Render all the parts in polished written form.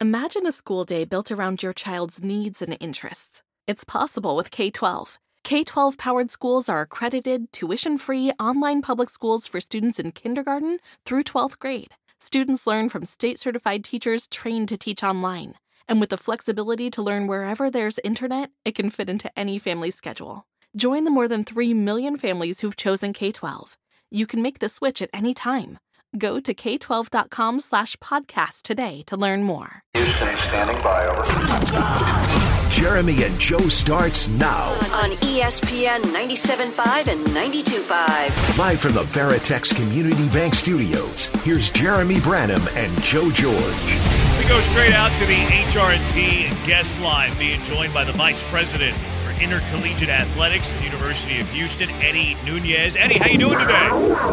Imagine a school day built around your child's needs and interests. It's possible with K-12. K-12-powered schools are accredited, tuition-free, online public schools for students in kindergarten through 12th grade. Students learn from state-certified teachers trained to teach online. And with the flexibility to learn wherever there's internet, it can fit into any family's schedule. Join the more than 3 million families who've chosen K-12. You can make the switch at any time. Go to k12.com/podcast today to learn more. Houston standing by, over. Jeremy and Joe starts now. On ESPN 97.5 and 92.5. Live from the Veritex Community Bank Studios, here's Jeremy Branham and Joe George. We go straight out to the HR&P guest line, being joined by the Vice President for Intercollegiate Athletics at the University of Houston, Eddie Nunez. Eddie, how you doing today?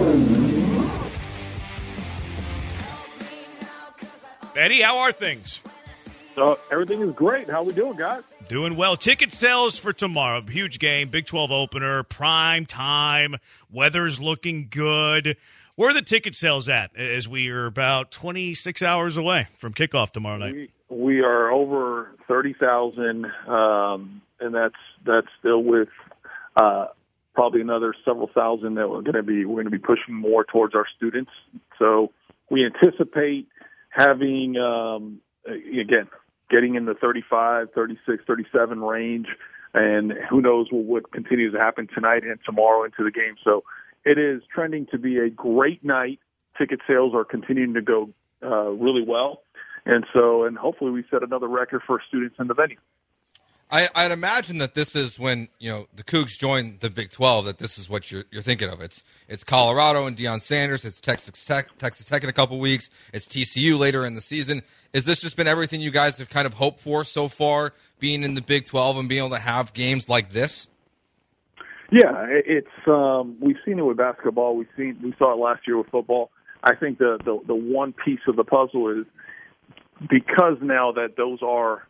Eddie, how are things? Everything is great. How we doing, guys? Doing well. Ticket sales for tomorrow. Huge game, Big 12 opener, prime time. Weather's looking good. Where are the ticket sales at as we are about 26 hours away from kickoff tomorrow night? We are over 30,000, and that's still with probably another several thousand that we're going to be pushing more towards our students. So we anticipate having again, getting in the 35, 36, 37 range, and who knows what continues to happen tonight and tomorrow into the game. So it is trending to be a great night. Ticket sales are continuing to go really well, and hopefully we set another record for students in the venue. I'd imagine that this is when the Cougs join the Big 12. That this is what you're thinking of. It's Colorado and Deion Sanders. It's Texas Tech in a couple weeks. It's TCU later in the season. Is this just been everything you guys have kind of hoped for so far, being in the Big 12 and being able to have games like this? Yeah, it's we've seen it with basketball. We saw it last year with football. I think the one piece of the puzzle is because now that those are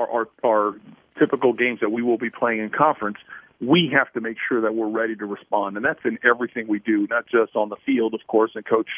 typical games that we will be playing in conference, we have to make sure that we're ready to respond, and that's in everything we do, not just on the field, of course. And Coach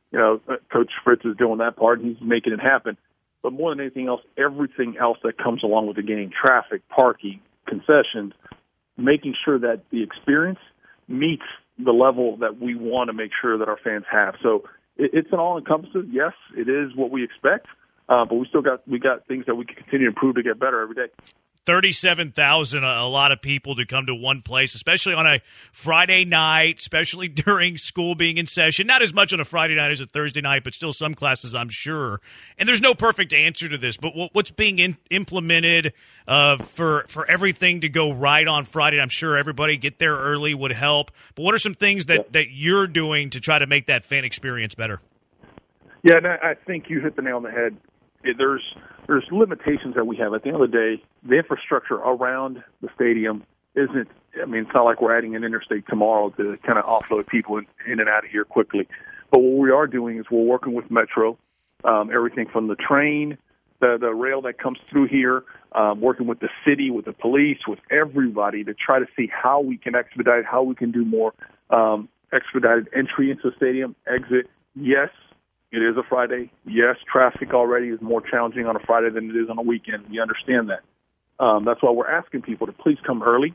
Fritz is doing that part, and he's making it happen. But more than anything else, everything else that comes along with the game, traffic, parking, concessions, making sure that the experience meets the level that we want to make sure that our fans have. So it's an all-encompassing. Yes, it is what we expect, but we got things that we can continue to improve to get better every day. 37,000, a lot of people to come to one place, especially on a Friday night, especially during school being in session. Not as much on a Friday night as a Thursday night, but still some classes, I'm sure. And there's no perfect answer to this, but what's being implemented for everything to go right on Friday? I'm sure everybody get there early would help. But what are some things that you're doing to try to make that fan experience better? Yeah, and I think you hit the nail on the head. There's limitations that we have. At the end of the day, the infrastructure around the stadium isn't – I mean, it's not like we're adding an interstate tomorrow to kind of offload people in and out of here quickly. But what we are doing is we're working with Metro, everything from the train, the rail that comes through here, working with the city, with the police, with everybody to try to see how we can expedite, how we can do more expedited entry into the stadium, exit. Yes, it is a Friday. Yes, traffic already is more challenging on a Friday than it is on a weekend. We understand that. That's why we're asking people to please come early.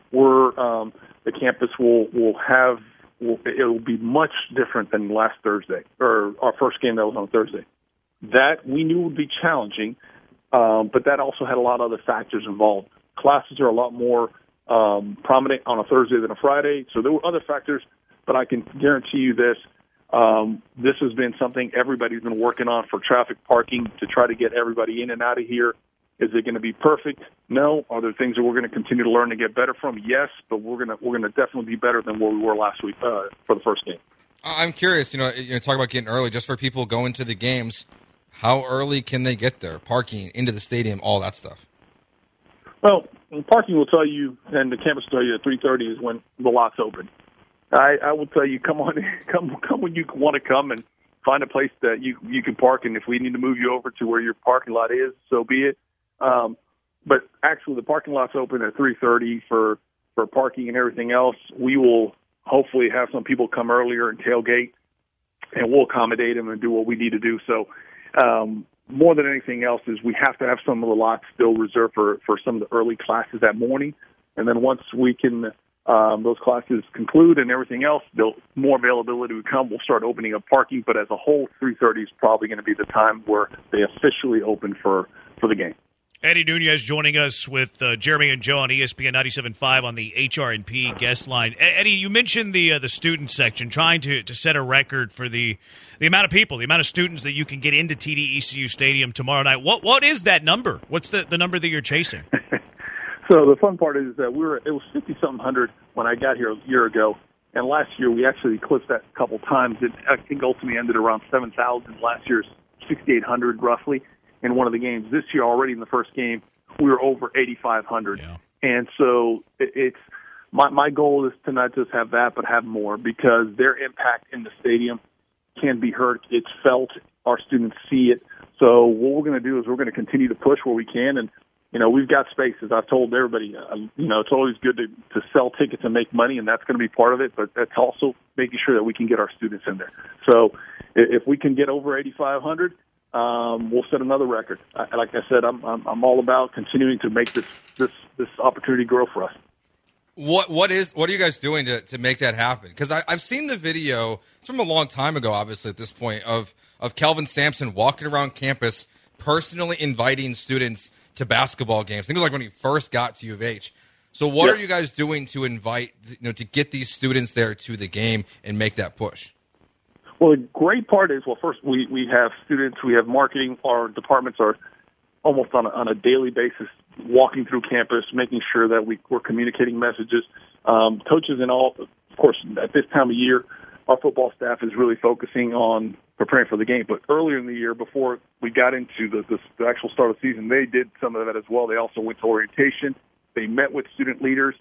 The campus it'll be much different than last Thursday, or our first game that was on Thursday. That we knew would be challenging, but that also had a lot of other factors involved. Classes are a lot more prominent on a Thursday than a Friday, so there were other factors, but I can guarantee you this. This has been something everybody's been working on for traffic, parking, to try to get everybody in and out of here. Is it going to be perfect? No. Are there things that we're going to continue to learn to get better from? Yes, but we're going to definitely be better than where we were last week for the first game. I'm curious, talk about getting early, just for people going to the games. How early can they get there? Parking, into the stadium, all that stuff. Well, parking will tell you, and the campus will tell you at 3:30 is when the lots open. I will tell you, come when you want to come and find a place that you can park, and if we need to move you over to where your parking lot is, so be it. But actually, the parking lot's open at 3:30 for parking and everything else. We will hopefully have some people come earlier and tailgate, and we'll accommodate them and do what we need to do. So more than anything else is we have to have some of the lots still reserved for some of the early classes that morning. And then once we can, those classes conclude and everything else, more availability will come. We'll start opening up parking. But as a whole, 3:30 is probably going to be the time where they officially open for the game. Eddie Nunez joining us with Jeremy and Joe on ESPN 97.5 on the HR&P guest line. Eddie, you mentioned the student section, trying to set a record for the amount of people, the amount of students that you can get into TD ECU Stadium tomorrow night. What is that number? What's the number that you're chasing? So the fun part is that it was 50-something hundred when I got here a year ago, and last year we actually eclipsed that a couple times. It, I think, ultimately ended around 7,000. Last year's 6,800 roughly in one of the games. This year, already in the first game, we were over 8,500. Yeah. And so it's my goal is to not just have that, but have more, because their impact in the stadium can be heard. It's felt. Our students see it. So what we're going to do is we're going to continue to push where we can. And, we've got spaces. I've told everybody, it's always good to sell tickets and make money, and that's going to be part of it. But that's also making sure that we can get our students in there. So if we can get over 8,500, we'll set another record. Like I said, I'm all about continuing to make this opportunity grow for us. What are you guys doing to make that happen? Because I've seen the video. It's from a long time ago, obviously at this point, of Kelvin Sampson walking around campus, personally inviting students to basketball games. I think it was like when he first got to U of H. So what are you guys doing to invite, to get these students there to the game and make that push? Well, the great part is, first, we have students, we have marketing. Our departments are almost on a daily basis walking through campus, making sure that we're communicating messages. Coaches and all, of course, at this time of year, our football staff is really focusing on preparing for the game. But earlier in the year, before we got into the actual start of the season, they did some of that as well. They also went to orientation. They met with student leaders.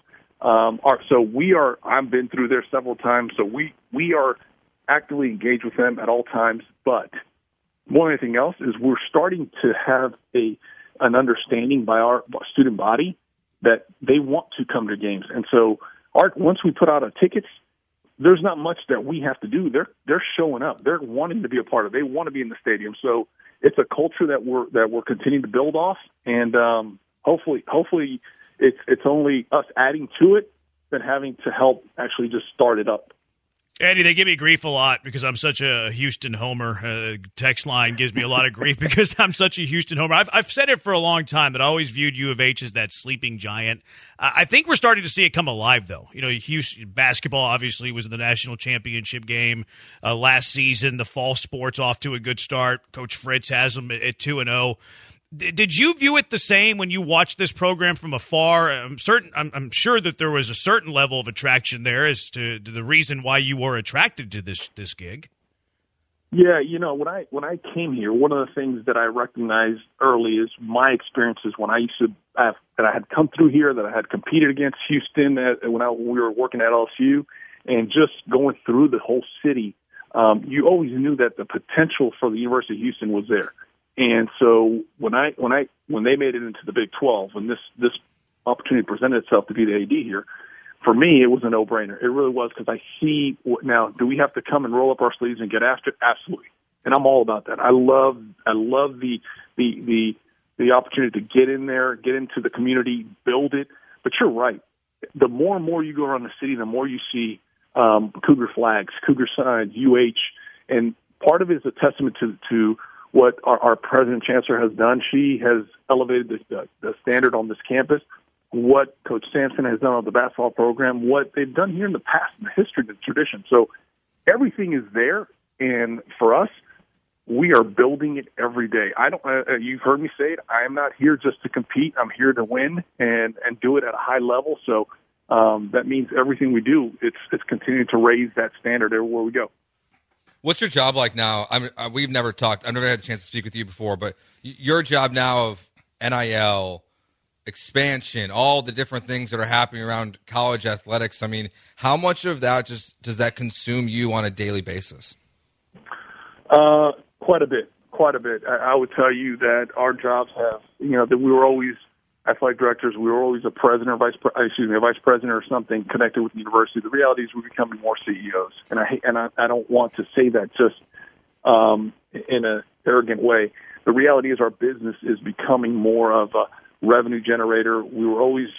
I've been through there several times, so we are actively engaged with them at all times. But more than anything else is we're starting to have an understanding by our student body that they want to come to games. And so once we put out our tickets, there's not much that we have to do. They're showing up. They're wanting to be a part of it. They want to be in the stadium. So it's a culture that we're continuing to build off, and hopefully it's only us adding to it than having to help actually just start it up. Eddie, they give me grief a lot because I'm such a Houston homer. Text line gives me a lot of grief because I'm such a Houston homer. I've said it for a long time that I always viewed U of H as that sleeping giant. I think we're starting to see it come alive, though. Houston basketball obviously was in the national championship game last season. The fall sports off to a good start. Coach Fritz has them at 2-0. Did you view it the same when you watched this program from afar? I'm sure that there was a certain level of attraction there as to the reason why you were attracted to this gig. Yeah, when I came here, one of the things that I recognized early is my experiences when I used to that I had come through here, that I had competed against Houston when we were working at LSU, and just going through the whole city. You always knew that the potential for the University of Houston was there. And so when they made it into the Big 12, when this opportunity presented itself to be the AD here, for me, it was a no-brainer. It really was, because I see now. Do we have to come and roll up our sleeves and get after it? Absolutely, and I'm all about that. I love the opportunity to get in there, get into the community, build it. But you're right. The more and more you go around the city, the more you see Cougar flags, Cougar signs, UH, and part of it is a testament to what our president chancellor has done. She has elevated the standard on this campus. What Coach Sampson has done on the basketball program, what they've done here in the past, in the history, the tradition. So everything is there, and for us, we are building it every day. You've heard me say it. I am not here just to compete. I'm here to win and do it at a high level. So that means everything we do, it's continuing to raise that standard everywhere we go. What's your job like now? We've never talked. I've never had a chance to speak with you before, but your job now of NIL, expansion, all the different things that are happening around college athletics. I mean, how much of that does that consume you on a daily basis? Quite a bit. I would tell you that our jobs have, that we were always athletic directors. We were always a president or vice president or something connected with the university. The reality is we're becoming more CEOs, and I don't want to say that just in an arrogant way. the reality is our business is becoming more of a revenue generator. We were always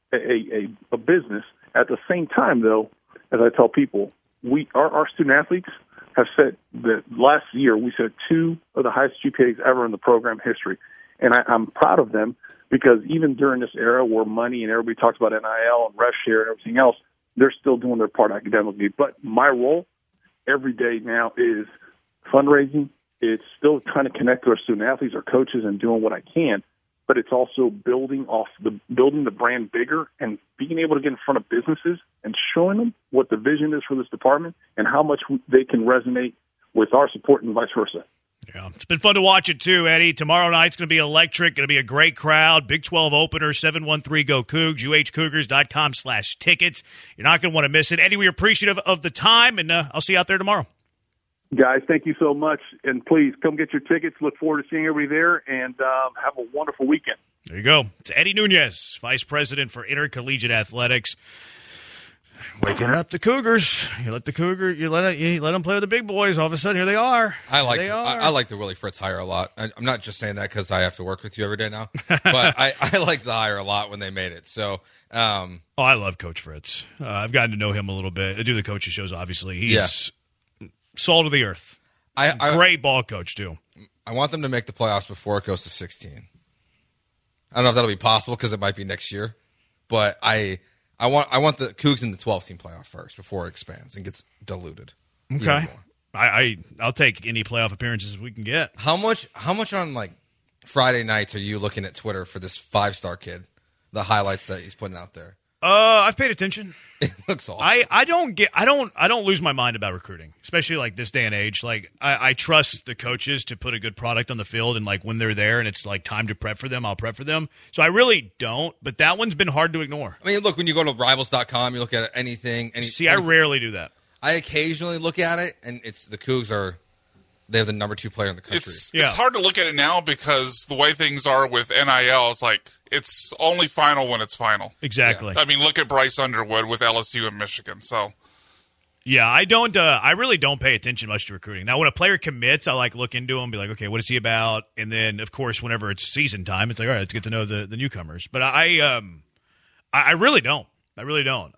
a business. At the same time, though, as I tell people, our student athletes have said that last year we set 2 of the highest GPAs ever in the program history. And I'm proud of them because even during this era where money and everybody talks about NIL and rev share and everything else, they're still doing their part academically. But my role every day now is fundraising. It's still trying to connect to our student athletes, our coaches, and doing what I can. But it's also building the brand bigger and being able to get in front of businesses and showing them what the vision is for this department and how much they can resonate with our support and vice versa. Yeah, it's been fun to watch it too, Eddie. Tomorrow night's going to be electric. Going to be a great crowd. Big 12 opener, 713-GO-COUGS, uhcougars.com/tickets. You're not going to want to miss it. Eddie, we're appreciative of the time, and I'll see you out there tomorrow. Guys, thank you so much, and please come get your tickets. Look forward to seeing everybody there, and have a wonderful weekend. There you go. It's Eddie Nunez, Vice President for Intercollegiate Athletics. Waking up the Cougars. You let them play with the big boys. All of a sudden, here they are. I like the Willie Fritz hire a lot. I'm not just saying that because I have to work with you every day now, but I like the hire a lot when they made it. So, I love Coach Fritz. I've gotten to know him a little bit. I do the coaching shows, obviously. He's salt of the earth. Great ball coach, too. I want them to make the playoffs before it goes to 16. I don't know if that'll be possible because it might be next year, but I want the Cougs in the 12-team playoff first before it expands and gets diluted. Okay. I'll take any playoff appearances we can get. How much on like Friday nights are you looking at Twitter for this 5-star kid? The highlights that he's putting out there. I've paid attention. It looks awesome. I don't lose my mind about recruiting, especially like this day and age. Like I trust the coaches to put a good product on the field, and like when they're there and it's like time to prep for them, I'll prep for them. So I really don't, but that one's been hard to ignore. I mean, look, when you go to Rivals.com, you look at anything. I rarely do that. I occasionally look at it, and it's the Cougs they have the number 2 player in the country. It's hard to look at it now because the way things are with NIL, it's like it's only final when it's final. Exactly. Yeah. I mean, look at Bryce Underwood with LSU and Michigan. So, yeah, I really don't pay attention much to recruiting. Now, when a player commits, I like look into him, be like, okay, what is he about? And then, of course, whenever it's season time, it's like, all right, let's get to know the newcomers. But I really don't. I really don't.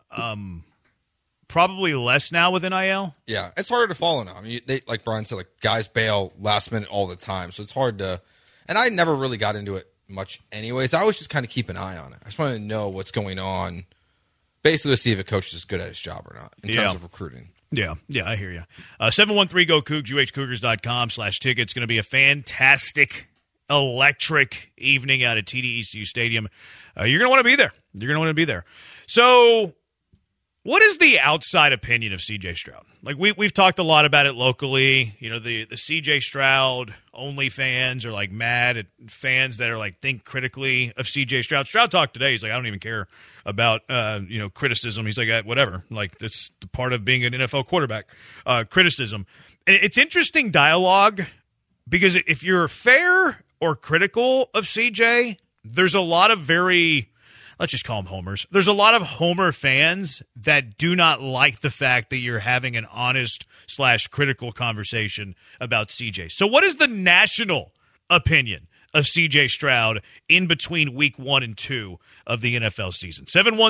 Probably less now with NIL. Yeah, it's harder to follow now. I mean, like Brian said, like guys bail last minute all the time, so it's hard to. And I never really got into it much, anyways. I always just kind of keep an eye on it. I just want to know what's going on, basically to see if a coach is good at his job or not in terms of recruiting. Yeah, I hear you. 713-GO-COUGS, uhcougars.com/tickets. Going to be a fantastic, electric evening out at TD-ECU Stadium. You're going to want to be there. You're going to want to be there. So. What is the outside opinion of C.J. Stroud? Like we've talked a lot about it locally. You know, the C.J. Stroud only fans are like mad at fans that are like think critically of C.J. Stroud. Stroud talked today. He's like, I don't even care about criticism. He's like, whatever. Like that's the part of being an NFL quarterback. Criticism. And it's interesting dialogue because if you're fair or critical of C.J., there's a lot of let's just call them homers. There's a lot of homer fans that do not like the fact that you're having an honest/critical conversation about CJ. So what is the national opinion of CJ Stroud in between week 1 and 2 of the NFL season?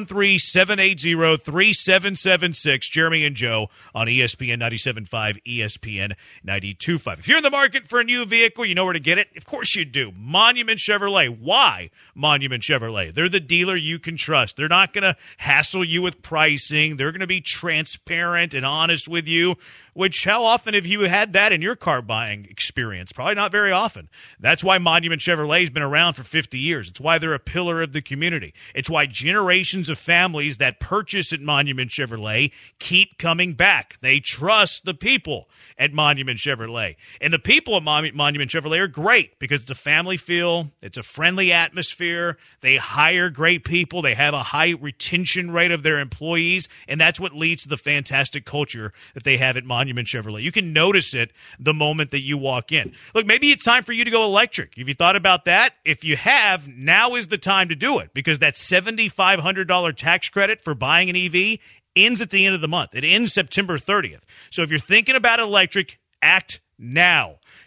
713-780-3776. Jeremy and Joe on ESPN 97.5, ESPN 92.5. If you're in the market for a new vehicle, you know where to get it? Of course you do. Monument Chevrolet. Why Monument Chevrolet? They're the dealer you can trust. They're not going to hassle you with pricing. They're going to be transparent and honest with you, which how often have you had that in your car buying experience? Probably not very often. That's why Monument Chevrolet has been around for 50 years. It's why they're a pillar of the community. It's why generations of families that purchase at Monument Chevrolet keep coming back. They trust the people at Monument Chevrolet. And the people at Monument Chevrolet are great because it's a family feel. It's a friendly atmosphere. They hire great people. They have a high retention rate of their employees. And that's what leads to the fantastic culture that they have at Monument Chevrolet. You can notice it the moment that you walk in. Look, maybe it's time for you to go electric. Have you thought about that? If you have, now is the time to do it because that $7,500 tax credit for buying an EV ends at the end of the month. It ends September 30th. So if you're thinking about electric, act now.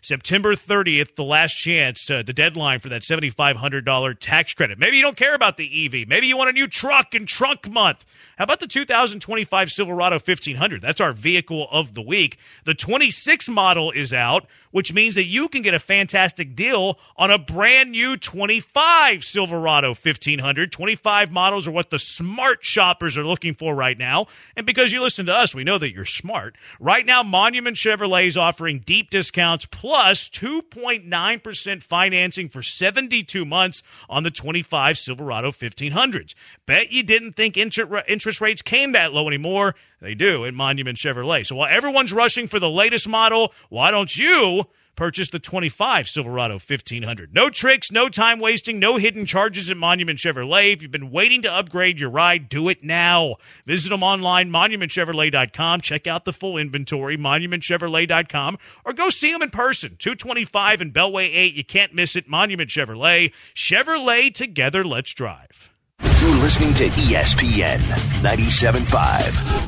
September 30th, the last chance, the deadline for that $7,500 tax credit. Maybe you don't care about the EV. Maybe you want a new truck and trunk month. How about the 2025 Silverado 1500? That's our vehicle of the week. The 26 model is out, which means that you can get a fantastic deal on a brand new 25 Silverado 1500. 25 models are what the smart shoppers are looking for right now. And because you listen to us, we know that you're smart. Right now, Monument Chevrolet is offering deep discounts plus 2.9% financing for 72 months on the 25 Silverado 1500s. Bet you didn't think interest rates came that low anymore. They do at Monument Chevrolet. So while everyone's rushing for the latest model, why don't you purchase the 25 Silverado 1500? No tricks, no time wasting, no hidden charges at Monument Chevrolet. If you've been waiting to upgrade your ride, do it now. Visit them online, monumentchevrolet.com. Check out the full inventory, monumentchevrolet.com, or go see them in person. 225 and Beltway 8. You can't miss it. Monument Chevrolet. Chevrolet, together, let's drive. You're listening to ESPN 97.5.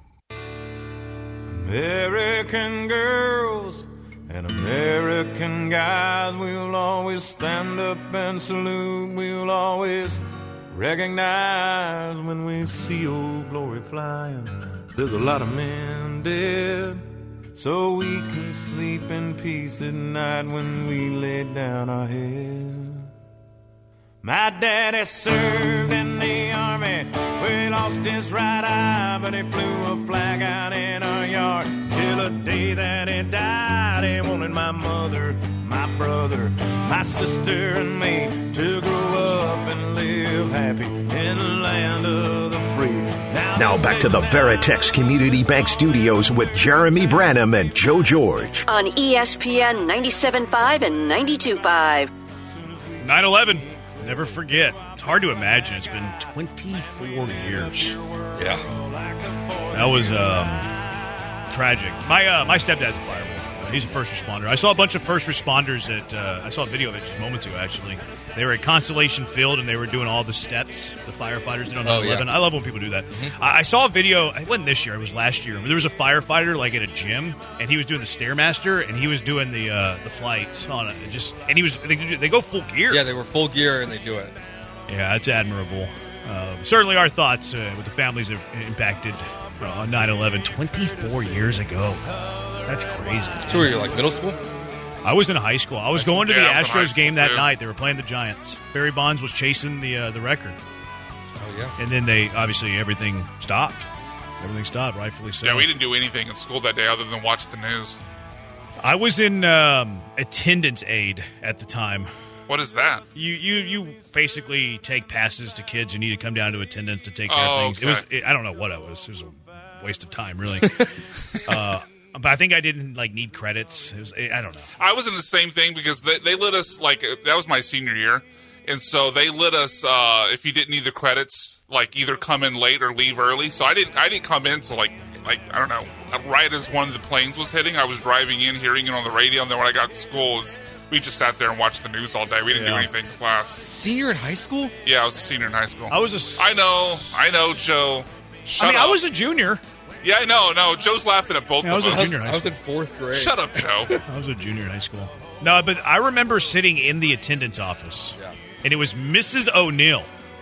American girls and American guys, we'll always stand up and salute. We'll always recognize when we see old glory flying. There's a lot of men dead, so we can sleep in peace at night when we lay down our head. My daddy served in the army, we lost his right eye, but he flew a flag out in our yard till the day that he died. He wanted my mother, my brother, my sister, and me to grow up and live happy in the land of the free. Now back to the Veritex Community Bank Studios with Jeremy Branham and Joe George. On ESPN 97.5 and 92.5. 9/11. Never forget. It's hard to imagine. It's been 24 years. Yeah. That was tragic. My stepdad's a fireman. He's a first responder. I saw a bunch of first responders I saw a video of it just moments ago, actually. They were at Constellation Field, and they were doing all the steps the firefighters did on 9/11. Yeah. I love when people do that. Mm-hmm. I saw a video. It wasn't this year. It was last year. There was a firefighter, like, at a gym, and he was doing the Stairmaster, and he was doing the flight on it. And he was they go full gear. Yeah, they were full gear, and they do it. Yeah, that's admirable. Certainly our thoughts with the families impacted on 9/11 24 years ago. That's crazy. So were you, like, middle school? I was in high school. I was going to the Astros game that too. night. They were playing the Giants. Barry Bonds was chasing the record. Oh, yeah. And then everything stopped. Everything stopped, rightfully so. Yeah, we didn't do anything in school that day other than watch the news. I was in attendance aid at the time. What is that? You basically take passes to kids who need to come down to attendance to take care of things. Okay. I don't know what it was. It was a waste of time, really. But I think I didn't need credits. I don't know. I was in the same thing because they let us, that was my senior year, and so they let us if you didn't need the credits, either come in late or leave early. So I didn't come in till I don't know, right as one of the planes was hitting. I was driving in, hearing it on the radio, and then when I got to school, we just sat there and watched the news all day. We didn't do anything in class. Senior in high school? Yeah, I was a senior in high school. I was I know, Joe. Shut up. I was a junior. Yeah, no, Joe's laughing at both of us. I was in fourth grade. Shut up, Joe. I was a junior in high school. No, but I remember sitting in the attendance office, and it was Mrs. O'Neill.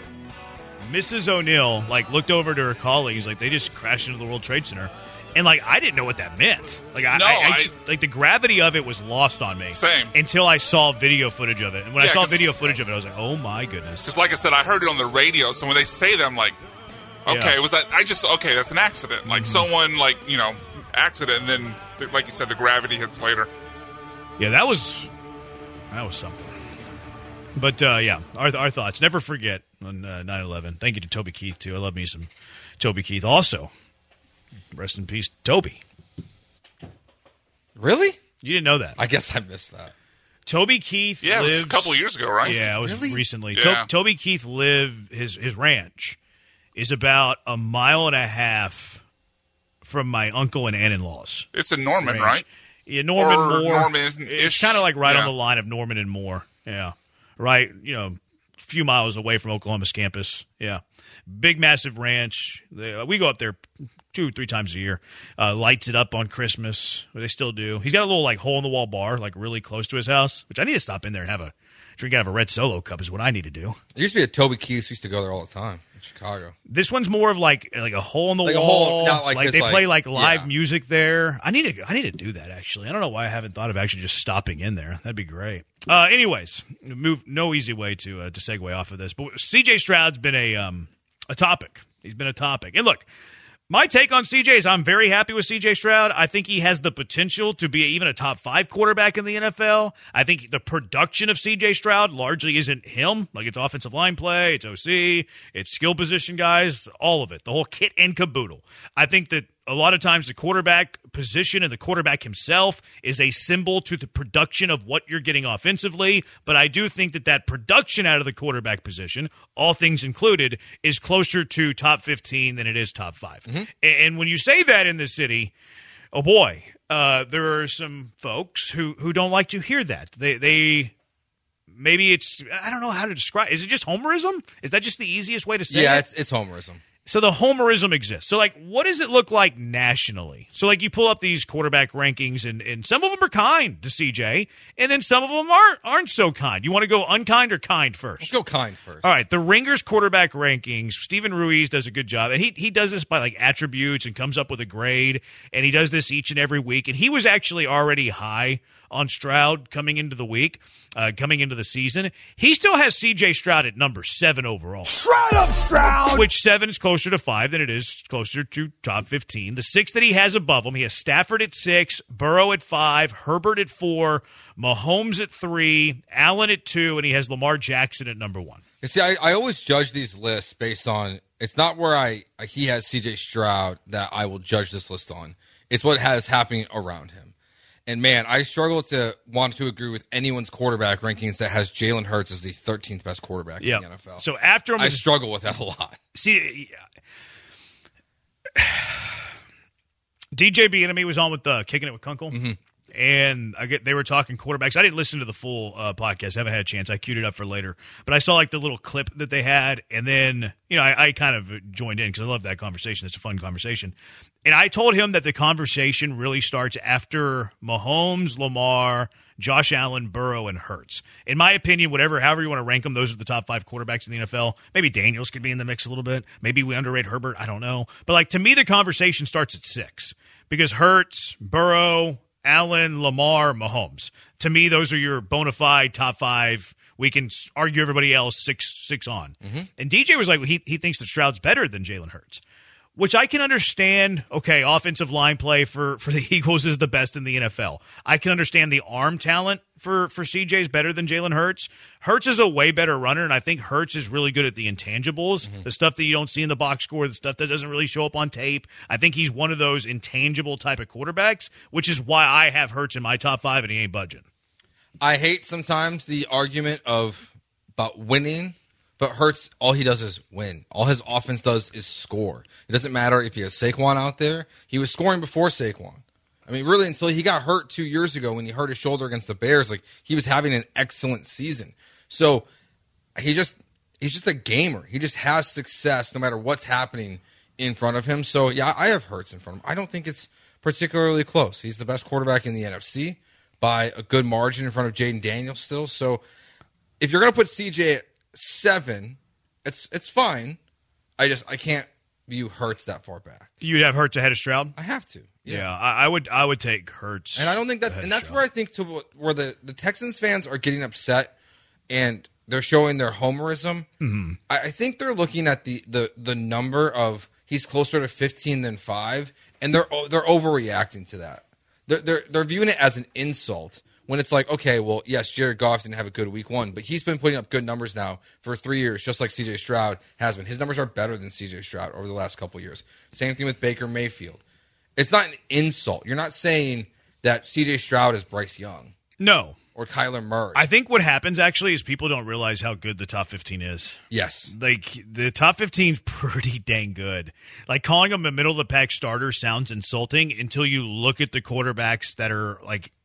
Mrs. O'Neill, looked over to her colleagues, they just crashed into the World Trade Center. And, I didn't know what that meant. The gravity of it was lost on me. Same. Until I saw video footage of it. And when I saw video footage of it, I was like, oh, my goodness. Because, like I said, I heard it on the radio, so when they say that, I'm like, okay, was that? That's an accident. Someone, accident, and then, like you said, the gravity hits later. Yeah, that was something. But, our thoughts. Never forget on 9/11. Thank you to Toby Keith, too. I love me some Toby Keith. Also, rest in peace, Toby. Really? You didn't know that. I guess I missed that. Toby Keith lives... it was a couple of years ago, right? Yeah, it was recently. Yeah. Toby Keith his ranch is about a mile and a half from my uncle and aunt-in-law's. It's in Norman, ranch. Right? Yeah, Norman Moore. Norman-ish. It's kind of right on the line of Norman and Moore. Yeah. Right, few miles away from Oklahoma's campus. Yeah. Big, massive ranch. We go up there 2-3 times a year. Lights it up on Christmas. They still do. He's got a little like hole-in-the-wall bar like really close to his house, which I need to stop in there and have a drink out of a red Solo cup is what I need to do. There used to be a Toby Keith's. We used to go there all the time in Chicago. This one's more of like a hole in the Like a wall. hole, not like they this, play like live yeah. music there. I need to do that actually. I don't know why I haven't thought of actually just stopping in there. That'd be great. Anyways, no easy way to segue off of this. But CJ Stroud's been a topic. He's been a topic. And look, my take on CJ is I'm very happy with CJ Stroud. I think he has the potential to be even a top 5 quarterback in the NFL. I think the production of CJ Stroud largely isn't him. Like, it's offensive line play, it's OC, it's skill position guys, all of it, the whole kit and caboodle. I think that a lot of times the quarterback position and the quarterback himself is a symbol to the production of what you're getting offensively, but I do think that production out of the quarterback position, all things included, is closer to top 15 than it is top 5. Mm-hmm. And when you say that in the city, oh boy, there are some folks who don't like to hear that. They maybe it's, I don't know how to describe. Is it just homerism? Is that just the easiest way to say it? Yeah, it's homerism. So the homerism exists. So, like, what does it look like nationally? So, like, you pull up these quarterback rankings, and some of them are kind to CJ, and then some of them aren't so kind. You want to go unkind or kind first? Let's go kind first. All right, the Ringers quarterback rankings, Steven Ruiz does a good job, and he does this by, like, attributes and comes up with a grade, and he does this each and every week, and he was actually already high on Stroud coming into the week, coming into the season. He still has C.J. Stroud at number 7 overall. Shroud up, Stroud! Which 7 is closer to 5 than it is closer to top 15. The 6 that he has above him, he has Stafford at 6, Burrow at 5, Herbert at 4, Mahomes at 3, Allen at 2, and he has Lamar Jackson at number 1. You see, I always judge these lists based on, it's not where he has C.J. Stroud that I will judge this list on. It's what has happening around him. And, man, I struggle to want to agree with anyone's quarterback rankings that has Jalen Hurts as the 13th best quarterback in the NFL. So after him, I struggle with that a lot. See, DJ Bieniemy was on with Kicking It with Kunkel, and they were talking quarterbacks. I didn't listen to the full podcast. I haven't had a chance. I queued it up for later. But I saw, like, the little clip that they had, and then, I kind of joined in because I love that conversation. It's a fun conversation. And I told him that the conversation really starts after Mahomes, Lamar, Josh Allen, Burrow, and Hurts. In my opinion, however you want to rank them, those are the top 5 quarterbacks in the NFL. Maybe Daniels could be in the mix a little bit. Maybe we underrate Herbert. I don't know. But, like, to me, the conversation starts at 6 because Hurts, Burrow, Allen, Lamar, Mahomes. To me, those are your bona fide top 5. We can argue everybody else 6 on. Mm-hmm. And DJ was like, he thinks that Stroud's better than Jalen Hurts, which I can understand. Okay, offensive line play for the Eagles is the best in the NFL. I can understand the arm talent for CJ is better than Jalen Hurts. Hurts is a way better runner, and I think Hurts is really good at the intangibles, the stuff that you don't see in the box score, the stuff that doesn't really show up on tape. I think he's one of those intangible type of quarterbacks, which is why I have Hurts in my top 5, and he ain't budging. I hate sometimes the argument about winning. But Hurts, all he does is win. All his offense does is score. It doesn't matter if he has Saquon out there. He was scoring before Saquon. I mean, really, until he got hurt 2 years ago when he hurt his shoulder against the Bears, like, he was having an excellent season. So he's just a gamer. He just has success no matter what's happening in front of him. So, yeah, I have Hurts in front of him. I don't think it's particularly close. He's the best quarterback in the NFC by a good margin in front of Jaden Daniels still. So if you're going to put CJ at 7, it's fine. I can't view Hurts that far back. You'd have Hurts ahead of Stroud? I have to. Yeah, I would take Hurts. And I don't think that's where I think where the Texans fans are getting upset and they're showing their homerism. Mm-hmm. I think they're looking at the number of he's closer to 15 than 5, and they're overreacting to that. They're viewing it as an insult. When it's like, okay, well, yes, Jared Goff didn't have a good week 1, but he's been putting up good numbers now for 3 years, just like C.J. Stroud has been. His numbers are better than C.J. Stroud over the last couple of years. Same thing with Baker Mayfield. It's not an insult. You're not saying that C.J. Stroud is Bryce Young. No. Or Kyler Murray. I think what happens, actually, is people don't realize how good the top 15 is. Yes. Like, the top 15 is pretty dang good. Like, calling them a middle-of-the-pack starter sounds insulting until you look at the quarterbacks that are, like,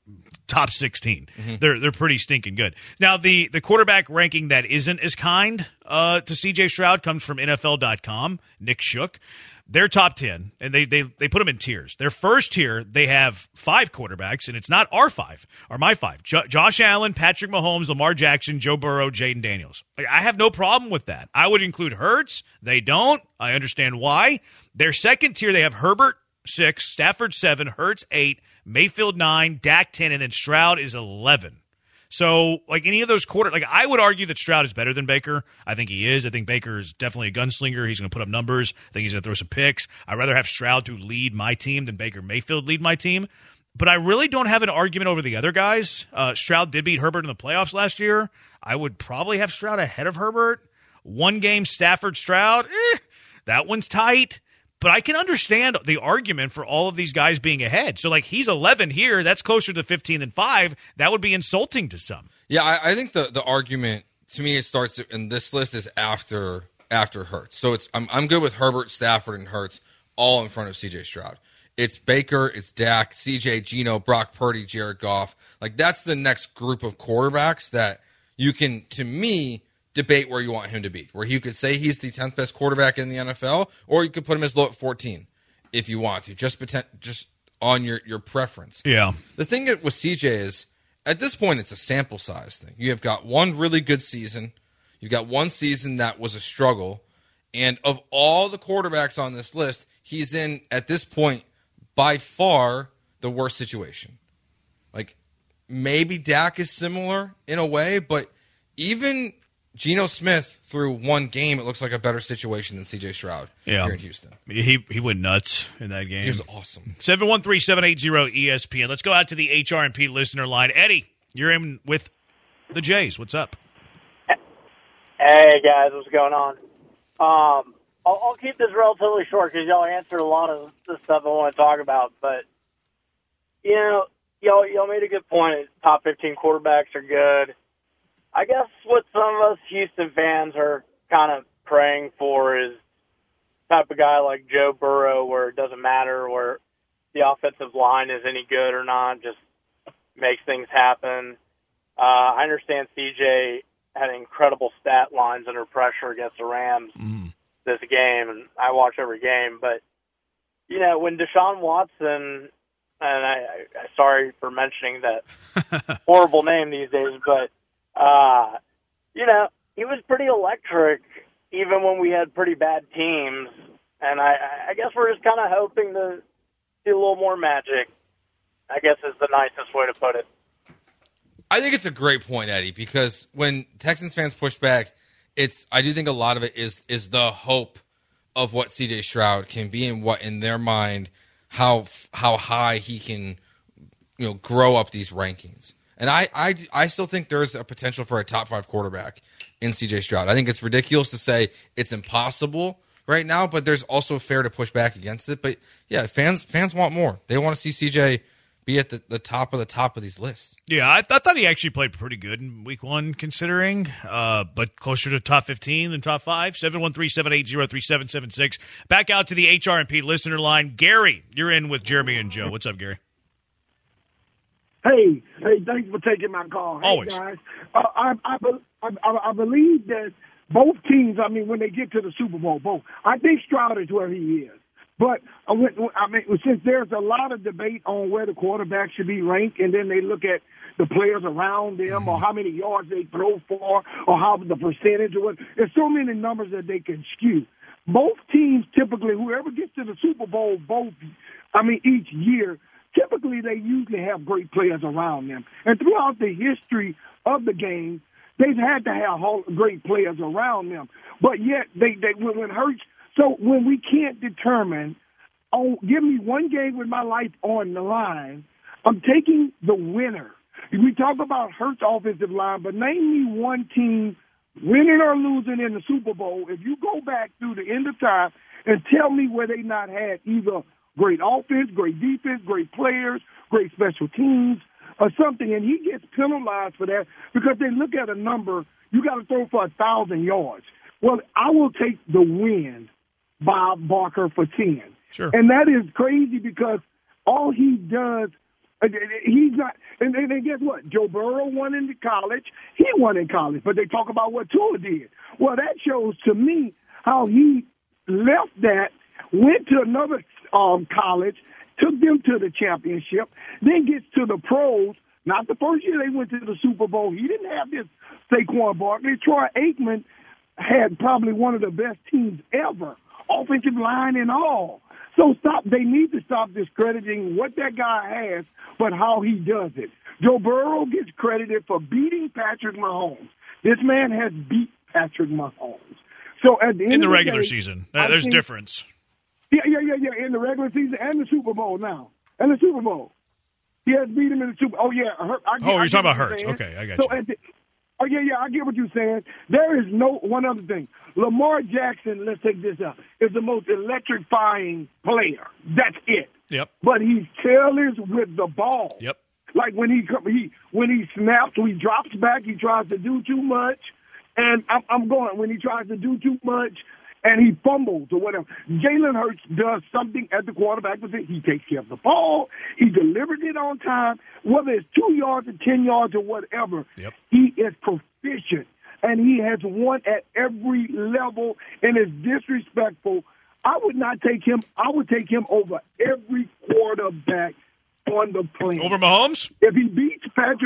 top 16. They're pretty stinking good. Now, the quarterback ranking that isn't as kind to C.J. Stroud comes from NFL.com, Nick Shook. They're top 10, and they put them in tiers. Their first tier, they have 5 quarterbacks, and it's not our 5, or my 5. Josh Allen, Patrick Mahomes, Lamar Jackson, Joe Burrow, Jaden Daniels. I have no problem with that. I would include Hurts. They don't. I understand why. Their second tier, they have Herbert, 6, Stafford, 7, Hurts, 8, Mayfield, 9, Dak, 10, and then Stroud is 11. So, any of those I would argue that Stroud is better than Baker. I think he is. I think Baker is definitely a gunslinger. He's going to put up numbers. I think he's going to throw some picks. I'd rather have Stroud to lead my team than Baker Mayfield lead my team. But I really don't have an argument over the other guys. Stroud did beat Herbert in the playoffs last year. I would probably have Stroud ahead of Herbert. One game Stafford, Stroud, that one's tight. But I can understand the argument for all of these guys being ahead. So, he's 11 here. That's closer to 15 than 5. That would be insulting to some. Yeah, I think the argument, to me, it starts in this list is after Hurts. So I'm good with Herbert, Stafford, and Hurts all in front of C.J. Stroud. It's Baker, it's Dak, C.J., Geno, Brock Purdy, Jared Goff. That's the next group of quarterbacks that you can, to me, debate where you want him to be, where you could say he's the 10th best quarterback in the NFL, or you could put him as low at 14 if you want to, just on your preference. Yeah. The thing with CJ is, at this point, it's a sample size thing. You have got one really good season. You've got one season that was a struggle. And of all the quarterbacks on this list, he's in, at this point, by far the worst situation. Maybe Dak is similar in a way, but even Geno Smith, through one game, it looks like a better situation than C.J. Stroud here in Houston. He went nuts in that game. He was awesome. 713-780-ESPN. Let's go out to the HRMP listener line. Eddie, you're in with the Jays. What's up? Hey, guys. What's going on? I'll keep this relatively short because y'all answered a lot of the stuff I want to talk about. But, y'all made a good point. Top 15 quarterbacks are good. I guess what some of us Houston fans are kind of praying for is type of guy like Joe Burrow, where it doesn't matter where the offensive line is any good or not, just makes things happen. I understand CJ had incredible stat lines under pressure against the Rams this game, and I watch every game. But, when Deshaun Watson, and I sorry for mentioning that horrible name these days, but he was pretty electric even when we had pretty bad teams. And I guess we're just kind of hoping to see a little more magic, I guess is the nicest way to put it. I think it's a great point, Eddie, because when Texans fans push back, I do think a lot of it is the hope of what C.J. Stroud can be and what, in their mind, how high he can grow up these rankings. And I still think there's a potential for a top 5 quarterback in C.J. Stroud. I think it's ridiculous to say it's impossible right now, but there's also fair to push back against it. But, yeah, fans want more. They want to see C.J. be at the top of these lists. Yeah, I thought he actually played pretty good in week 1, considering, but closer to top 15 than top 5. 713-780-3776. Back out to the HRMP listener line. Gary, you're in with Jeremy and Joe. What's up, Gary? Hey, thanks for taking my call. Hey, always. Guys, I believe that both teams, when they get to the Super Bowl, I think Stroud is where he is. But since there's a lot of debate on where the quarterback should be ranked, and then they look at the players around them or how many yards they throw for or how the percentage or what, there's so many numbers that they can skew. Both teams typically, whoever gets to the Super Bowl, each year, typically they usually have great players around them. And throughout the history of the game, they've had to have great players around them. But yet, when Hurts, so when we can't determine, give me one game with my life on the line, I'm taking the winner. We talk about Hurts' offensive line, but name me one team winning or losing in the Super Bowl. If you go back through the end of time and tell me where they not had either great offense, great defense, great players, great special teams, or something, and he gets penalized for that because they look at a number, you got to throw for 1,000 yards. Well, I will take the win, Bob Barker, for 10. Sure. And that is crazy because all he does He's not. And then guess what? Joe Burrow won in college. He won in college. But they talk about what Tua did. Well, that shows to me how he left that, went to another college, took them to the championship, then gets to the pros. Not the first year they went to the Super Bowl. He didn't have this Saquon Barkley. Troy Aikman had probably one of the best teams ever, offensive line and all. So they need to stop discrediting what that guy has, but how he does it. Joe Burrow gets credited for beating Patrick Mahomes. This man has beat Patrick Mahomes. So at the end in the of regular day, season, there's a difference. Yeah. In the regular season and the Super Bowl now. And the Super Bowl. He has beat him in the Super Bowl. Oh, yeah. You're talking about Hurts. Okay, I got you. I get what you're saying. There is one other thing. Lamar Jackson, let's take this out, is the most electrifying player. That's it. Yep. But he's careless with the ball. Yep. Like when he snaps, he drops back, he tries to do too much. And when he tries to do too much and he fumbles or whatever. Jalen Hurts does something at the quarterback position. He takes care of the ball. He delivers it on time. Whether it's 2 yards or 10 yards or whatever, he is proficient. And he has won at every level and is disrespectful. I would not take him. I would take him over every quarterback on the planet. Over Mahomes? If he beats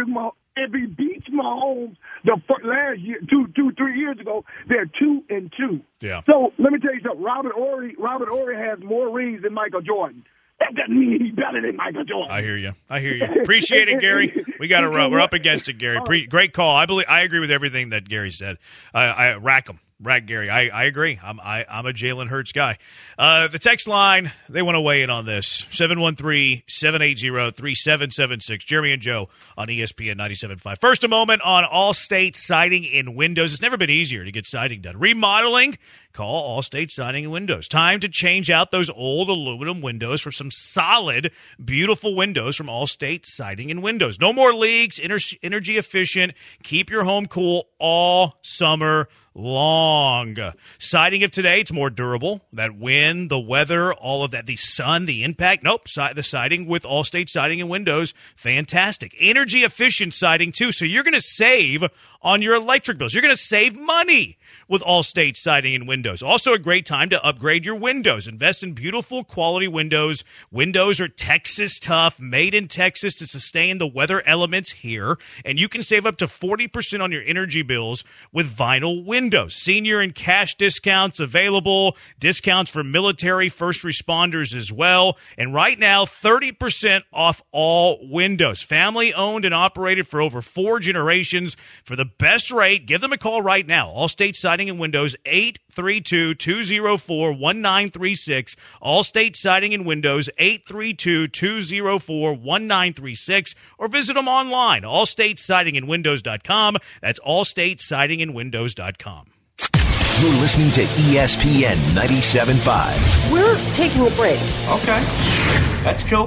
Mahomes the last year, 3 years ago, they're 2-2. Yeah. So let me tell you something. Robert Ory has more rings than Michael Jordan. That doesn't mean he's better than Michael Jordan. I hear you. Appreciate it, Gary. We got to run. We're up against it, Gary. Great call. I agree with everything that Gary said. I rack him. Right, Gary. I agree. I'm a Jalen Hurts guy. The text line, they want to weigh in on this. 713-780-3776. Jeremy and Joe on ESPN 97.5. First, a moment on Allstate Siding and Windows. It's never been easier to get siding done. Remodeling? Call Allstate Siding and Windows. Time to change out those old aluminum windows for some solid, beautiful windows from Allstate Siding and Windows. No more leaks, energy efficient. Keep your home cool all summer long. Siding of today, it's more durable. That wind, the weather, all of that, the sun, the impact. Nope, the siding with Allstate Siding and Windows, fantastic. Energy efficient siding too, so you're going to save on your electric bills. You're going to save money with Allstate Siding and Windows. Also a great time to upgrade your windows. Invest in beautiful quality windows. Windows are Texas tough, made in Texas to sustain the weather elements here, and you can save up to 40% on your energy bills with vinyl windows. Senior and cash discounts available, discounts for military first responders as well, and right now 30% off all windows. Family owned and operated for over 4 generations. For the best rate, give them a call right now. Allstate Siding and Windows, 832-204-1936. Allstate Siding and Windows, 832-204-1936. Or visit them online, allstatesidingandwindows.com. That's allstatesidingandwindows.com. You're listening to ESPN 97.5. We're taking a break. Okay. That's cool.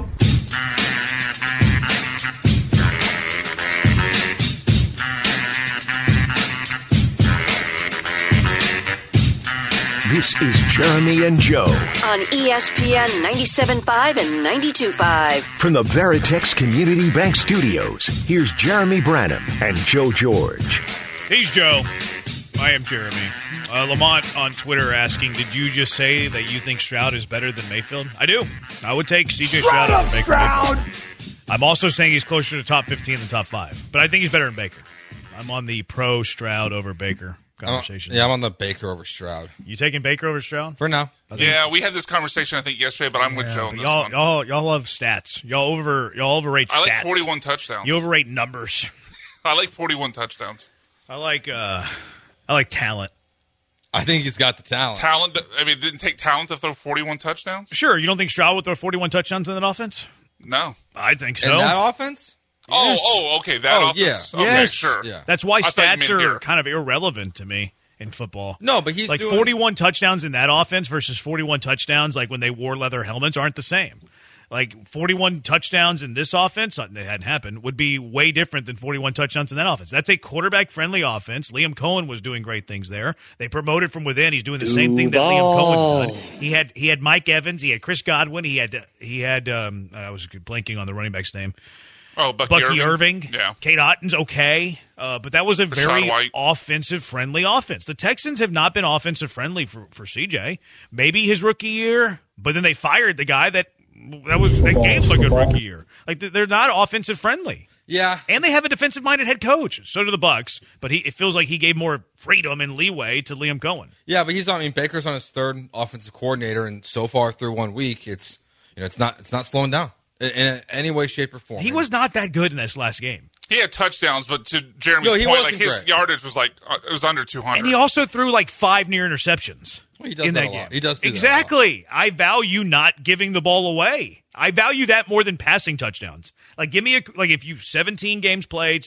This is Jeremy and Joe on ESPN 97.5 and 92.5. From the Veritex Community Bank Studios, here's Jeremy Branham and Joe George. He's Joe. I am Jeremy. Lamont on Twitter asking, did you just say that you think Stroud is better than Mayfield? I do. I would take C.J. Stroud over Baker Mayfield. I'm also saying he's closer to top 15 than top 5, but I think he's better than Baker. I'm on the pro Stroud over Baker conversation. I'm on the Baker over Stroud. You taking Baker over Stroud? For now. Yeah, we had this conversation, I think, yesterday, but I'm with Joe on this one. Y'all love stats. Y'all overrate stats. I like 41 touchdowns. You overrate numbers. I like 41 touchdowns. I like talent. I think he's got the talent. I mean, it didn't take talent to throw 41 touchdowns? Sure. You don't think Stroud would throw 41 touchdowns in that offense? No. I think so. In that offense? Yes. Okay. That offense. Yeah. Okay, yes. Sure. Yeah. That's why stats are kind of irrelevant to me in football. No, but he's like doing 41 touchdowns in that offense versus 41 touchdowns like when they wore leather helmets aren't the same. Like 41 touchdowns in this offense, it hadn't happened, would be way different than 41 touchdowns in that offense. That's a quarterback-friendly offense. Liam Cohen was doing great things there. They promoted from within. He's doing the same thing that Liam Cohen's done. He had Mike Evans. He had Chris Godwin. He had I was blanking on the running back's name. Oh, Bucky Irving. Yeah. Kate Otton's okay. But that was a very White. offensive-friendly offense. The Texans have not been offensive-friendly for CJ. Maybe his rookie year, but then they fired the guy that gave him a good rookie year. Like, they're not offensive-friendly. Yeah. And they have a defensive-minded head coach. So do the Bucs. But it feels like he gave more freedom and leeway to Liam Cohen. Yeah, but Baker's on his third offensive coordinator, and so far through 1 week, it's not slowing down in any way, shape, or form. He was not that good in this last game. He had touchdowns, but to Jeremy's point, like his great. yardage was it was under 200. And he also threw like 5 near interceptions. Well, he does in that that a game. lot. He does do exactly. I value not giving the ball away. I value that more than passing touchdowns. Like, give me if you 17 games played,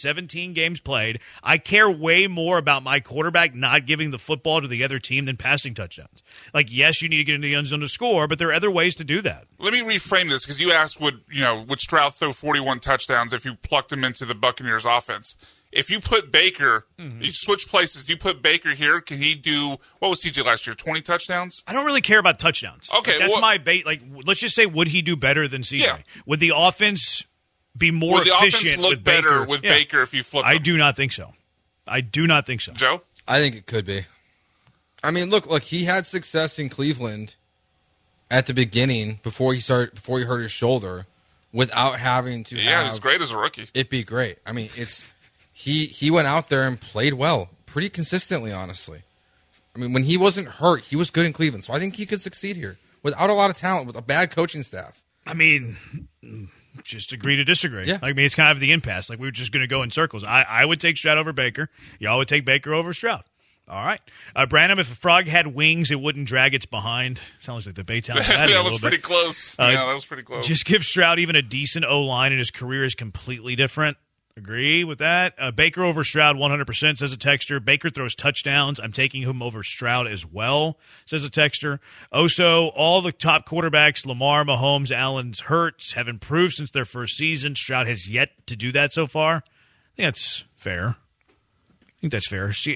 I care way more about my quarterback not giving the football to the other team than passing touchdowns. Like, yes, you need to get into the end zone to score, but there are other ways to do that. Let me reframe this, because you asked would Stroud throw 41 touchdowns if you plucked him into the Buccaneers offense? If you put Baker, you switch places, you put Baker here, can he do, what was CJ last year, 20 touchdowns? I don't really care about touchdowns. Okay. That's my bait. Like, let's just say, would he do better than CJ? Yeah. Would the offense be more Would the efficient offense look with better Baker? with Baker if you flip I him? do not think so. Joe? I think it could be. I mean, look, he had success in Cleveland at the beginning before he hurt his shoulder without having to he was great as a rookie. It'd be great. I mean, he went out there and played well, pretty consistently, honestly. I mean, when he wasn't hurt, he was good in Cleveland. So I think he could succeed here without a lot of talent, with a bad coaching staff. I mean, just agree to disagree. Yeah. I mean, it's kind of the impasse. Like, we were just going to go in circles. I would take Stroud over Baker. Y'all would take Baker over Stroud. All right. Branham, if a frog had wings, it wouldn't drag its behind. Sounds like the Baytown had That was pretty close. That was pretty close. Just give Stroud even a decent O-line, and his career is completely different. Agree with that. Baker over Stroud 100%, says a texter. Baker throws touchdowns. I'm taking him over Stroud as well, says a texter. Oso, all the top quarterbacks, Lamar, Mahomes, Allen's, Hurts, have improved since their first season. Stroud has yet to do that so far. I think that's fair. See,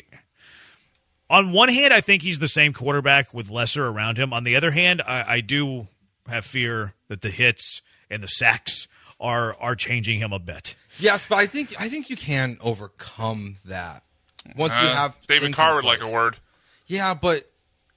on one hand, I think he's the same quarterback with lesser around him. On the other hand, I do have fear that the hits and the sacks are changing him a bit. Yes, but I think you can overcome that once you have David Carr would like a word. Yeah, but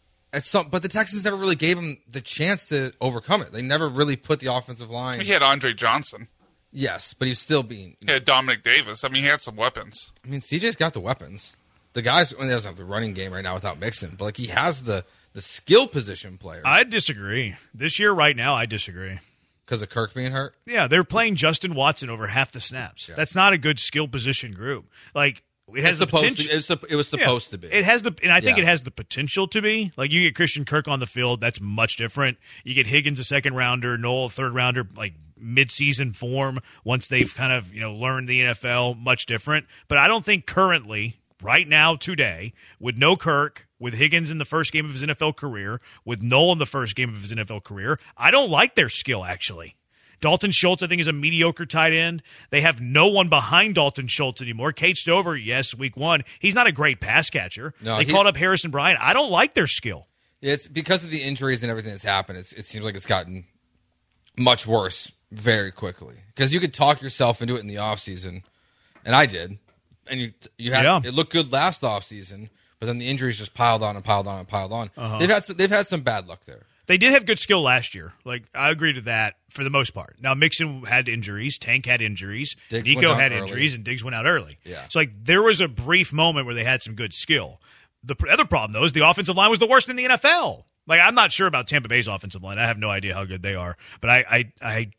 the Texans never really gave him the chance to overcome it. They never really put the offensive line. He had Andre Johnson. Yes, but he's still being. He had Dominic Davis. I mean, he had some weapons. I mean, CJ's got the weapons. The guys, he doesn't have the running game right now without Mixon, but he has the skill position players. I disagree. This year, right now, I disagree. Because of Kirk being hurt? Yeah, they're playing Justin Watson over half the snaps. Yeah. That's not a good skill position group. Like, it has the potential. It was supposed to be. It has and I think it has the potential to be. Like, you get Christian Kirk on the field, that's much different. You get Higgins, a second rounder, Noel, a third rounder, like mid-season form. Once they've kind of learned the NFL, much different. But I don't think currently, right now, today, with no Kirk, with Higgins in the first game of his NFL career, with Noel in the first game of his NFL career, I don't like their skill, actually. Dalton Schultz, I think, is a mediocre tight end. They have no one behind Dalton Schultz anymore. Cade Stover, yes, week 1. He's not a great pass catcher. No, they called up Harrison Bryant. I don't like their skill. It's because of the injuries and everything that's happened. It seems like it's gotten much worse very quickly. Because you could talk yourself into it in the offseason, and I did. And you had it looked good last offseason, but then the injuries just piled on and piled on and piled on. Uh-huh. They've had some bad luck there. They did have good skill last year. Like, I agree to that for the most part. Now, Mixon had injuries. Tank had injuries. Nico had injuries, and Diggs went out early. Yeah. So, there was a brief moment where they had some good skill. The other problem, though, is the offensive line was the worst in the NFL. Like, I'm not sure about Tampa Bay's offensive line. I have no idea how good they are. But I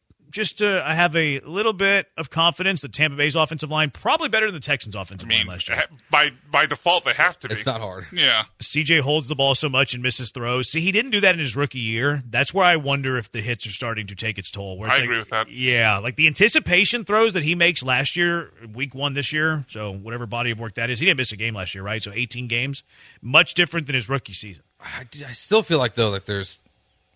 have a little bit of confidence that Tampa Bay's offensive line probably better than the Texans' offensive line last year. By default, they have to be. It's not hard. Yeah. CJ holds the ball so much and misses throws. See, he didn't do that in his rookie year. That's where I wonder if the hits are starting to take its toll. Where it's agree with that. Yeah, like the anticipation throws that he makes last year, week 1 this year, so whatever body of work that is. He didn't miss a game last year, right? So 18 games. Much different than his rookie season. I still feel like, though, that there's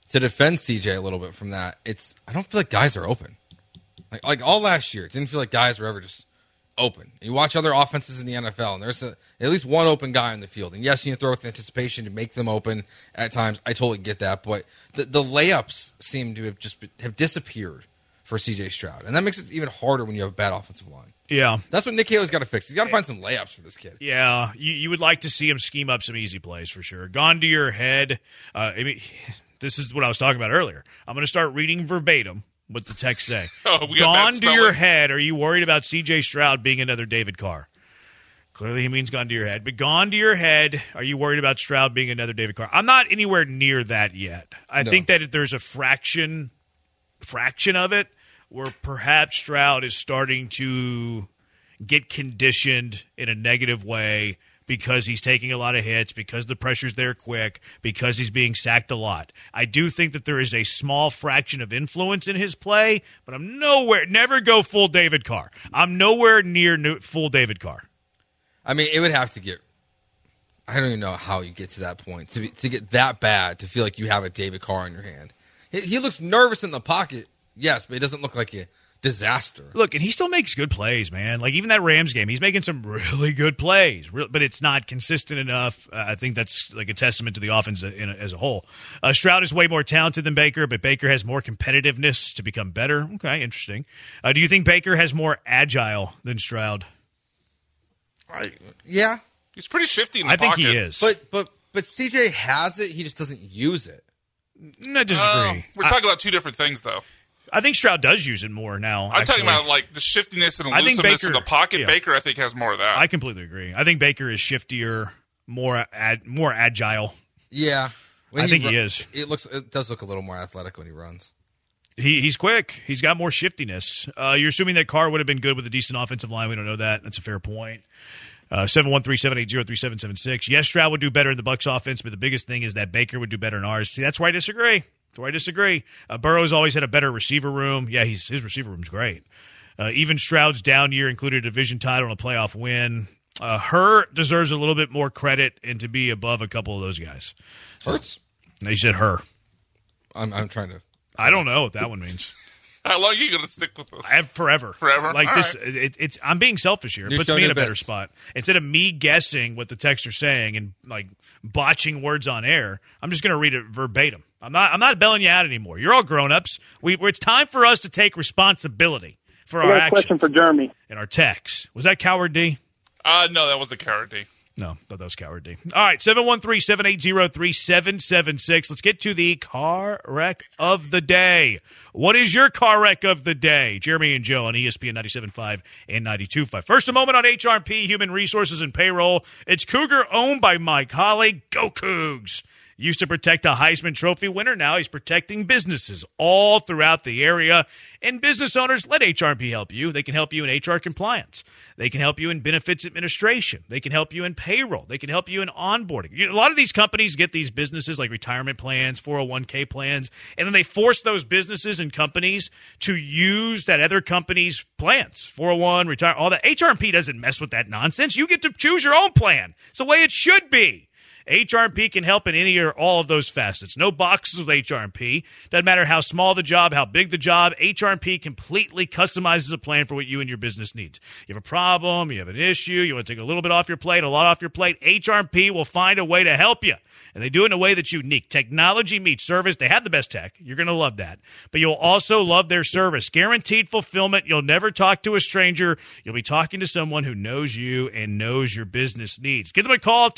to defend CJ a little bit from that, I don't feel like guys are open. Like all last year, it didn't feel like guys were ever just open. You watch other offenses in the NFL, and there's at least one open guy on the field. And yes, you can throw with anticipation to make them open at times. I totally get that, but the layups seem to have disappeared for CJ Stroud, and that makes it even harder when you have a bad offensive line. Yeah. That's what Nick Haley's got to fix. He's got to find some layups for this kid. Yeah, you would like to see him scheme up some easy plays for sure. Gone to your head. This is what I was talking about earlier. I'm going to start reading verbatim what the text say. Gone to your head. Are you worried about CJ Stroud being another David Carr? Clearly he means gone to your head. But gone to your head, are you worried about Stroud being another David Carr? I'm not anywhere near that yet. I think that there's a fraction of it where perhaps Stroud is starting to get conditioned in a negative way because he's taking a lot of hits, because the pressure's there quick, because he's being sacked a lot. I do think that there is a small fraction of influence in his play, but I'm never go full David Carr. I'm nowhere near full David Carr. I mean, it would have to get – I don't even know how you get to that point, to get that bad, to feel like you have a David Carr in your hand. He looks nervous in the pocket, yes, but it doesn't look like a disaster. Look, and he still makes good plays, man. Like, even that Rams game, he's making some really good plays, but it's not consistent enough. I think that's like a testament to the offense as a whole. Stroud is way more talented than Baker, but Baker has more competitiveness to become better. Okay, interesting. Do you think Baker has more agile than Stroud? Yeah. He's pretty shifty in the pocket. I think he is. But CJ has it, he just doesn't use it. I disagree. We're talking about two different things, though. I think Stroud does use it more now. I'm talking about like the shiftiness and elusiveness in the pocket. Yeah. Baker, I think, has more of that. I completely agree. I think Baker is shiftier, more agile. Yeah, I think he is. It does look a little more athletic when he runs. He's quick. He's got more shiftiness. You're assuming that Carr would have been good with a decent offensive line. We don't know that. That's a fair point. 713-780-3776. Yes, Stroud would do better in the Bucs offense, but the biggest thing is that Baker would do better in ours. See, that's where I disagree. Burrow's always had a better receiver room. Yeah, his receiver room's great. Even Stroud's down year included a division title and a playoff win. Her deserves a little bit more credit and to be above a couple of those guys. Hurts? No, you said her. I'm trying to. I don't know what that one means. How long are you going to stick with this? Forever. Like all this, right. It's. I'm being selfish here. It puts me in a better spot. Instead of me guessing what the texts are saying and like botching words on air, I'm just going to read it verbatim. I'm not bailing you out anymore. You're all grown-ups. It's time for us to take responsibility for our actions. Question for Jeremy. And our texts. Was that Coward D? No, that was the Coward D. No, thought that was Coward D. All right, 713-780-3776. Let's get to the car wreck of the day. What is your car wreck of the day? Jeremy and Joe on ESPN 97.5 and 92.5. First, a moment on HRP, Human Resources and Payroll. It's Cougar owned by Mike Holly. Go Cougs! Used to protect a Heisman Trophy winner. Now he's protecting businesses all throughout the area. And business owners, let HRP help you. They can help you in HR compliance. They can help you in benefits administration. They can help you in payroll. They can help you in onboarding. A lot of these companies get these businesses like retirement plans, 401k plans, and then they force those businesses and companies to use that other company's plans, 401, retire, all that. HRP doesn't mess with that nonsense. You get to choose your own plan. It's the way it should be. HRP can help in any or all of those facets. No boxes with HRP. Doesn't matter how small the job, how big the job, HRP completely customizes a plan for what you and your business needs. You have a problem, you have an issue, you want to take a little bit off your plate, a lot off your plate, HRP will find a way to help you. And they do it in a way that's unique. Technology meets service. They have the best tech. You're going to love that. But you'll also love their service. Guaranteed fulfillment. You'll never talk to a stranger. You'll be talking to someone who knows you and knows your business needs. Give them a call,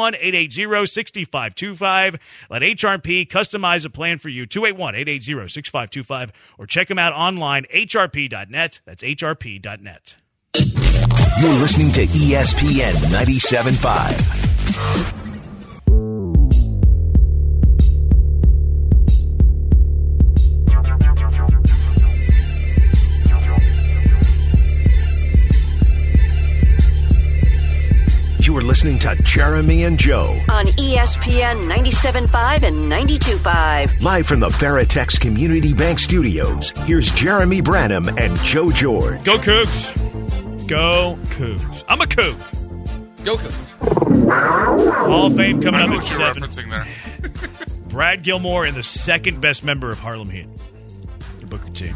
281-880-6525. Let HRP customize a plan for you, 281-880-6525. Or check them out online, hrp.net. That's hrp.net. You're listening to ESPN 97.5. You are listening to Jeremy and Joe on ESPN 97.5 and 92.5. Live from the Veritex Community Bank Studios, here's Jeremy Branham and Joe George. Go Cougs. Go Cougs. I'm a Coug. Go Cougs. Hall of Fame coming up at 7. Referencing there. Brad Gilmore and the second best member of Harlem Heat, the Booker T.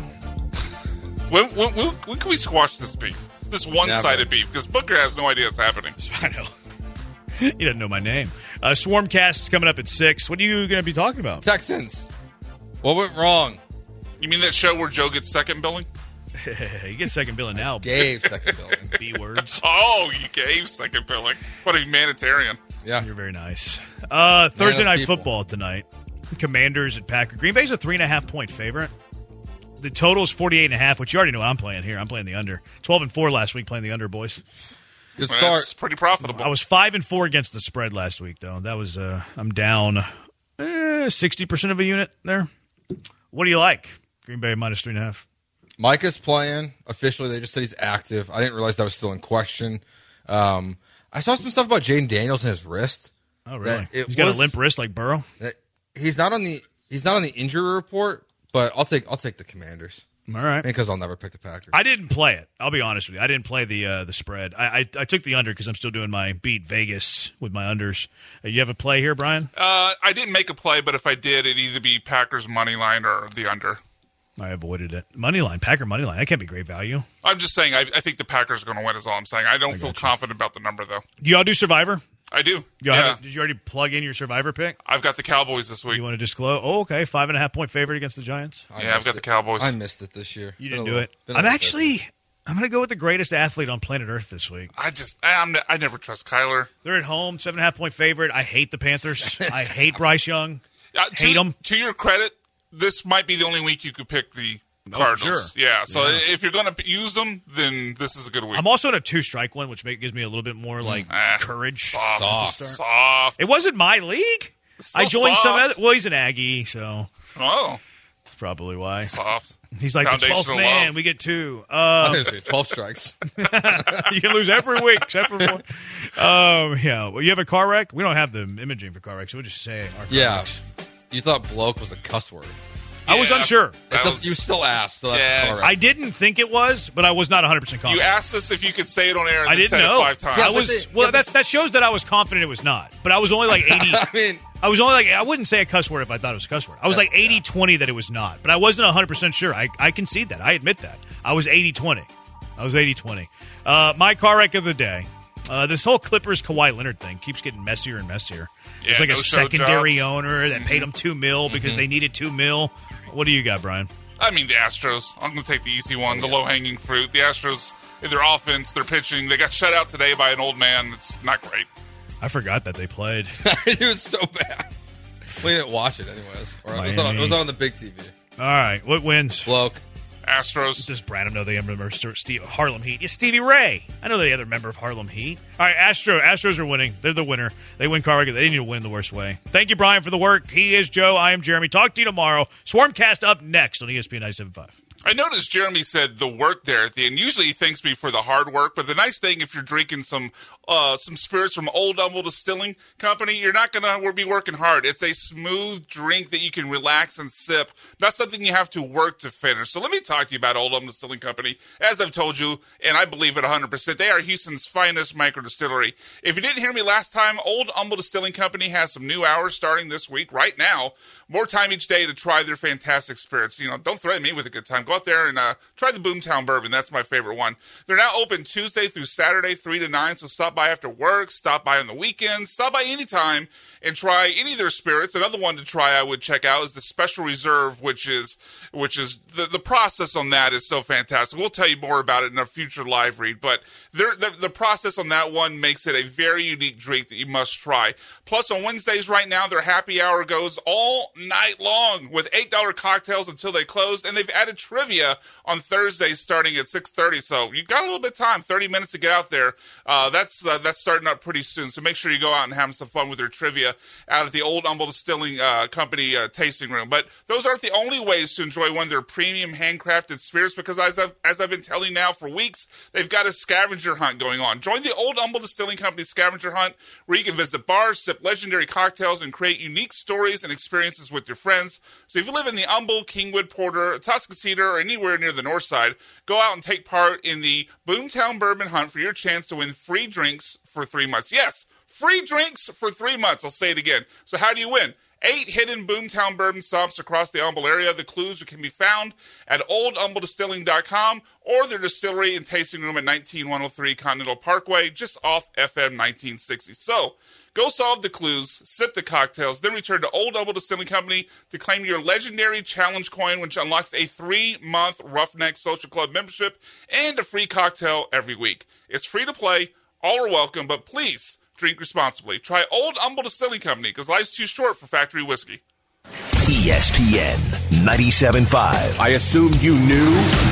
When can we squash this beef? This one-sided beef, because Booker has no idea what's happening. I know. He doesn't know my name. Swarmcast is coming up at 6. What are you going to be talking about? Texans. What went wrong? You mean that show where Joe gets second billing? He gets second billing now. Gave second billing. B words. Oh, you gave second billing. What a humanitarian. Yeah. You're very nice. Thursday night football tonight. Commanders at Packers. Green Bay's a 3.5-point favorite. The total is 48.5, which you already know what I'm playing here. I'm playing the under. 12-4 last week playing the under, boys. Good start. It's pretty profitable. I was 5-4 against the spread last week, though. That was I'm down 60% of a unit there. What do you like? Green Bay minus 3.5. Micah's playing. Officially, they just said he's active. I didn't realize that was still in question. I saw some stuff about Jaden Daniels and his wrist. Oh, really? He's got a limp wrist like Burrow. He's not on the injury report, but I'll take the Commanders. All right, because I'll never pick the Packers. I didn't play it. I'll be honest with you. I didn't play the spread. I took the under because I'm still doing my beat Vegas with my unders. You have a play here, Brian? I didn't make a play, but if I did, it'd either be Packers money line or the under. I avoided it. Money line, Packer money line. That can't be great value. I'm just saying. I think the Packers are going to win. Is all I'm saying. I don't feel confident about the number though. Do y'all do Survivor? I do. Did you already plug in your Survivor pick? I've got the Cowboys this week. You want to disclose? Oh, okay. 5.5-point favorite against the Giants. I've got the Cowboys. I missed it this year. You didn't do it. I'm going to go with the greatest athlete on planet Earth this week. I never trust Kyler. They're at home, 7.5-point favorite. I hate the Panthers. I hate Bryce Young. Hate them. To your credit, this might be the only week you could pick the Cardinals. Sure. Yeah, so if you're going to use them, then this is a good week. I'm also in a 2-strike one, which gives me a little bit more courage. Soft. It wasn't my league. I joined some other. Well, he's an Aggie, so that's probably why. Soft. He's like the 12th man. Love. We get 2. 12 strikes. You can lose every week except for one. Yeah. Well, you have a car wreck. We don't have the imaging for car wrecks. So we'll just say our car wrecks. You thought bloke was a cuss word. I was unsure. You still asked, so that's correct. I didn't think it was, but I was not 100% confident. You asked us if you could say it on air, and I didn't said know. it 5 times. That shows that I was confident it was not. But I was only like 80. I wouldn't say a cuss word if I thought it was a cuss word. I was like 80-20 that it was not. But I wasn't 100% sure. I concede that. I admit that. I was 80-20. My car wreck of the day. This whole Clippers Kawhi Leonard thing keeps getting messier and messier. There's like a secondary owner that paid him $2 million because they needed $2 million. What do you got, Brian? I mean, the Astros. I'm going to take the easy one, the low-hanging fruit. The Astros, in their offense, their pitching, they got shut out today by an old man. It's not great. I forgot that they played. It was so bad. We didn't watch it anyways. It was on the big TV. All right. What wins? Bloke. Astros. Does Branham know the other member of Harlem Heat? It's Stevie Ray. I know the other member of Harlem Heat. All right, Astros are winning. They're the winner. They win car wreck. They need to win the worst way. Thank you, Brian, for the work. He is Joe. I am Jeremy. Talk to you tomorrow. Swarmcast up next on ESPN 97.5. I noticed Jeremy said the work there at the end. Usually he thanks me for the hard work, but the nice thing, if you're drinking some spirits from Old Humble Distilling Company, you're not going to be working hard. It's a smooth drink that you can relax and sip, not something you have to work to finish. So let me talk to you about Old Humble Distilling Company. As I've told you, and I believe it 100%, they are Houston's finest micro distillery. If you didn't hear me last time, Old Humble Distilling Company has some new hours starting this week, right now. More time each day to try their fantastic spirits. Don't threaten me with a good time. Go out there and try the Boomtown Bourbon. That's my favorite one. They're now open Tuesday through Saturday, 3 to 9. So stop by after work, stop by on the weekends, stop by anytime and try any of their spirits. Another one to try I would check out is the Special Reserve, which is the process on that is so fantastic. We'll tell you more about it in a future live read, but the process on that one makes it a very unique drink that you must try. Plus, on Wednesdays right now, their happy hour goes all night long with $8 cocktails until they close, and they've added trivia on Thursdays starting at 6:30. So you've got a little bit of time, 30 minutes to get out there. That's starting up pretty soon. So make sure you go out and have some fun with their trivia out at the Old Humble Distilling Company tasting room. But those aren't the only ways to enjoy one of their premium handcrafted spirits, because as I've been telling now for weeks, they've got a scavenger hunt going on. Join the Old Humble Distilling Company scavenger hunt, where you can visit bars, sip legendary cocktails, and create unique stories and experiences with your friends. So if you live in the Humble, Kingwood, Porter, Tuscaloosa, or anywhere near the north side, go out and take part in the Boomtown Bourbon Hunt for your chance to win free drinks for 3 months. Yes, free drinks for 3 months. I'll say it again. So how do you win? 8 hidden Boomtown bourbon stops across the Humble area. The clues can be found at oldhumbledistilling.com or their distillery and tasting room at 19103 Continental Parkway, just off FM 1960. So, go solve the clues, sip the cocktails, then return to Old Humble Distilling Company to claim your legendary challenge coin, which unlocks a 3-month Roughneck Social Club membership and a free cocktail every week. It's free to play, all are welcome, but please drink responsibly. Try Old Humble Distilling Company, because life's too short for factory whiskey. ESPN 97.5. I assumed you knew.